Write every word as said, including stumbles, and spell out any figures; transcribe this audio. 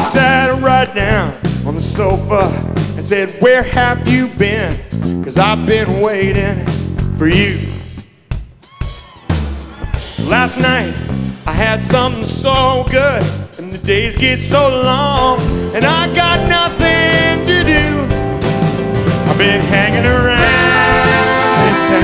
sat right down on the sofa and said, where have you been? 'Cause I've been waiting for you. Last night I had something so good, and the days get so long, and I got nothing to do. I've been hanging around this town